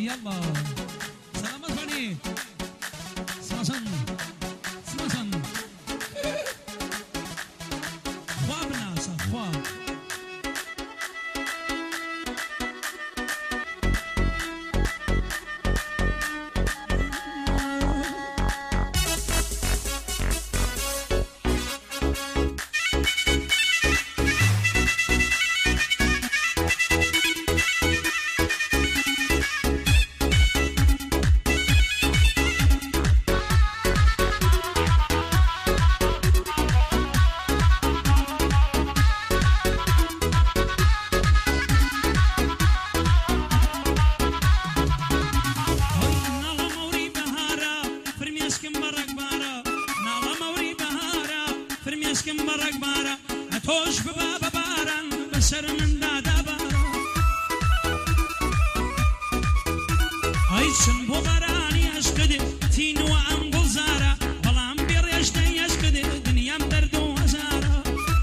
يلا سلامات بني سلاسن سلاسن خواب ناسا خواب توش بباب باران بسر من دادا بارا هاي شنبو باراني اشكد تين وام بلزارا بلام بيريشتي اشكد دنيام دردو وزارا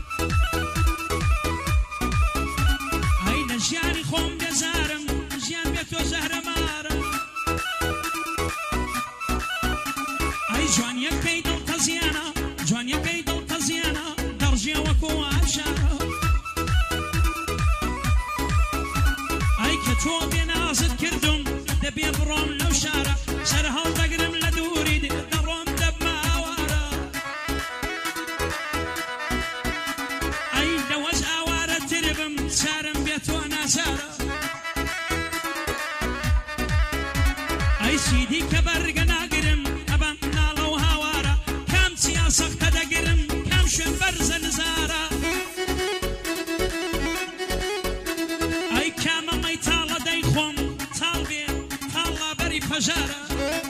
هاي نجياني خوم بزارم نجيان بيتو زهر مارا هاي جوان يكي دل تزيانا جوان يكي دل تزيانا درجي وكو عشارة اي كتو بينازد كردم دبي بروم لو شارع سرها وتقرم لدوري دروم دب ماوارة اي دوز اوارة تربم سارم بيتو انا سارة اي سيدي كبرق ناقرم ابان نالو هاوارة كام سياسة تدقرم كام شن برز نزارة اي كام ما يتالا دايخوم طالبي طالا بري فجارة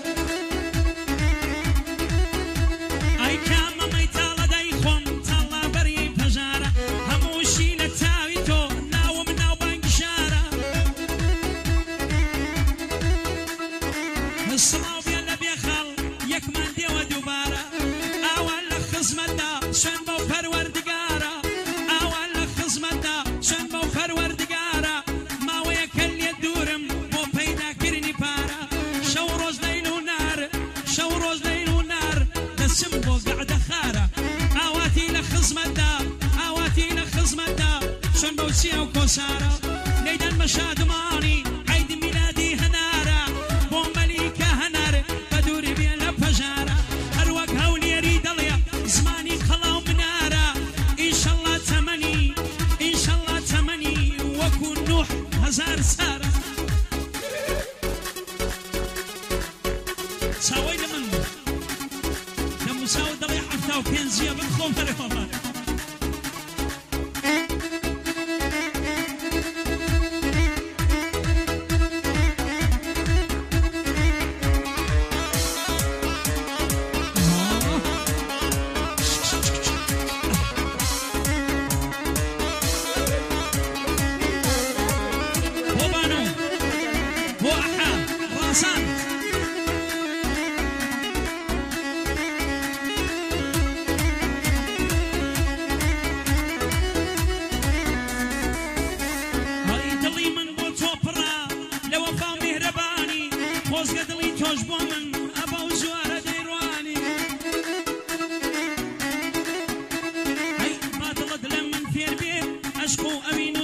اي كام ما يتالا دايخوم طالا بري فجارة هموشي نتاويتو ناو مناو بانقشارة الصلاو بيلا بيخال يكمن ديو دوبارة اول خزمتا شن بو فروردقارة اول خزمتا شن بو فروردقارة ما ويكل يدورم بو بيدا كرني بارا شو روز ليل ونار شو روز ليل ونار دسم بو قعد خارة اواتي لخزمتا اواتي لخزمتا شن بو سيا وكوسارة ليدن مشاد ماني عيد ميلادي هنارة بو مليكة هنار بدوري بيلا فجارة اروق هولي يريد الله زماني خلاو منارة إن شاء الله تمني إن شاء الله تمني وكون نوح هزار سارة ساوي لمن لما ساوي دلي حفتاو كنزية بنخوم فريقا اشكو امين